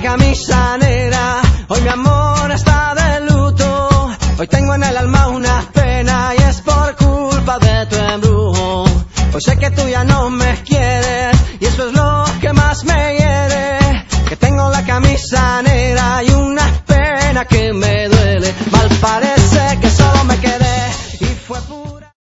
camisa negra. Hoy mi amor está de luto. Hoy tengo en el alma una pena y es por culpa de tu embrujo. Hoy sé que tú ya no me quieres.